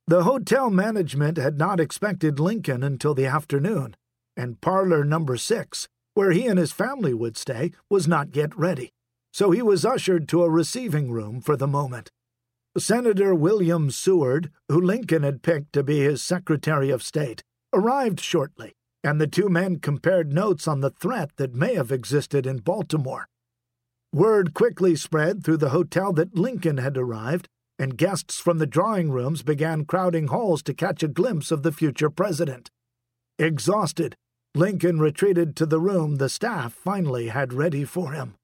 The hotel management had not expected Lincoln until the afternoon, and parlor number 6, where he and his family would stay, was not yet ready, so he was ushered to a receiving room for the moment. Senator William Seward, who Lincoln had picked to be his Secretary of State, arrived shortly, and the two men compared notes on the threat that may have existed in Baltimore. Word quickly spread through the hotel that Lincoln had arrived, and guests from the drawing rooms began crowding halls to catch a glimpse of the future president. Exhausted, Lincoln retreated to the room the staff finally had ready for him.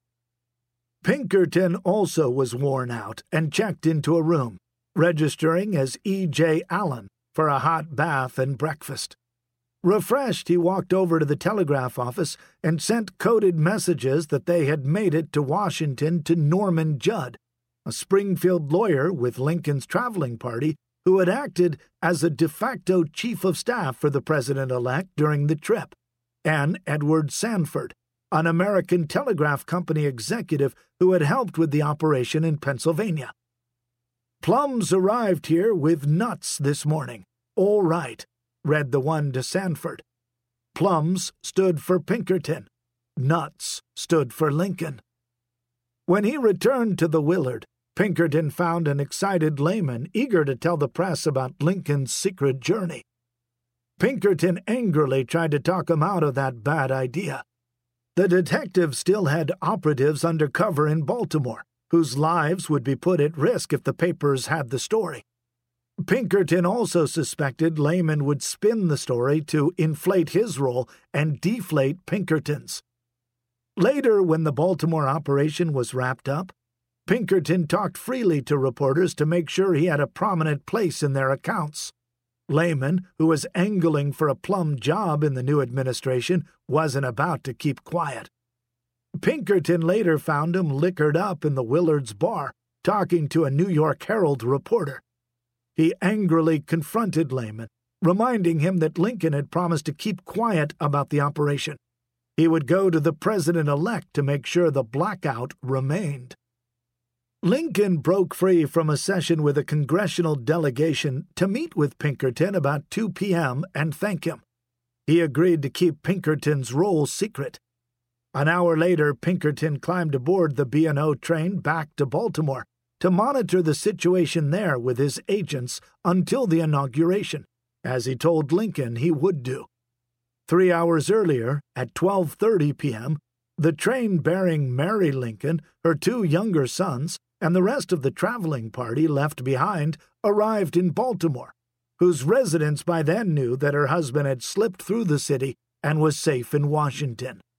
Pinkerton also was worn out and checked into a room, registering as E.J. Allen for a hot bath and breakfast. Refreshed, he walked over to the telegraph office and sent coded messages that they had made it to Washington to Norman Judd, a Springfield lawyer with Lincoln's traveling party who had acted as a de facto chief of staff for the president-elect during the trip, and Edward Sanford, an American Telegraph Company executive who had helped with the operation in Pennsylvania. "Plums arrived here with nuts this morning. All right," read the one to Sanford. Plums stood for Pinkerton. Nuts stood for Lincoln. When he returned to the Willard, Pinkerton found an excited layman eager to tell the press about Lincoln's secret journey. Pinkerton angrily tried to talk him out of that bad idea. The detective still had operatives under cover in Baltimore, whose lives would be put at risk if the papers had the story. Pinkerton also suspected Layman would spin the story to inflate his role and deflate Pinkerton's. Later, when the Baltimore operation was wrapped up, Pinkerton talked freely to reporters to make sure he had a prominent place in their accounts. Layman, who was angling for a plum job in the new administration, wasn't about to keep quiet. Pinkerton later found him liquored up in the Willard's bar, talking to a New York Herald reporter. He angrily confronted Layman, reminding him that Lincoln had promised to keep quiet about the operation. He would go to the president-elect to make sure the blackout remained. Lincoln broke free from a session with a congressional delegation to meet with Pinkerton about 2 p.m. and thank him. He agreed to keep Pinkerton's role secret. An hour later, Pinkerton climbed aboard the B&O train back to Baltimore to monitor the situation there with his agents until the inauguration, as he told Lincoln he would do. 3 hours earlier, at 12:30 p.m., the train bearing Mary Lincoln, her 2 younger sons, and the rest of the traveling party left behind arrived in Baltimore, whose residents by then knew that her husband had slipped through the city and was safe in Washington.